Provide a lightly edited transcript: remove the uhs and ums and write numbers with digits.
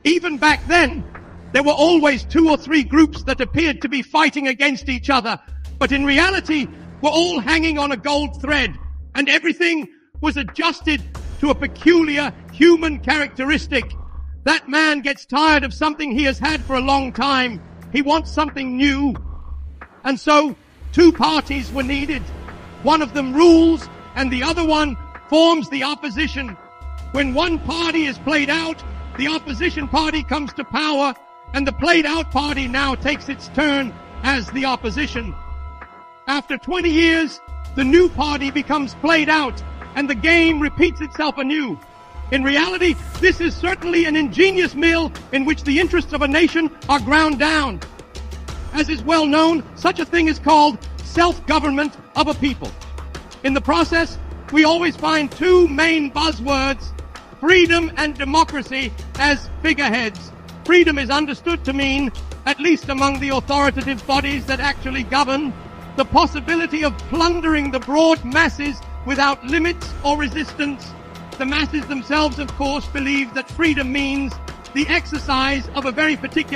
Even back then, there were always 2 or 3 groups that appeared to be fighting against each other, but in reality were all hanging on a gold thread, and everything was adjusted to a peculiar human characteristic. That man gets tired of something he has had for a long time. He wants something new. And so 2 parties were needed. One of them rules and the other one forms the opposition. When one party is played out, the opposition party comes to power, and the played out party now takes its turn as the opposition. After 20 years, the new party becomes played out, and the game repeats itself anew. In reality, this is certainly an ingenious mill in which the interests of a nation are ground down. As is well known, such a thing is called self-government of a people. In the process, we always find 2 main buzzwords, freedom and democracy, as figureheads. Freedom is understood to mean, at least among the authoritative bodies that actually govern, the possibility of plundering the broad masses without limits or resistance. The masses themselves, of course, believe that freedom means the exercise of a very particular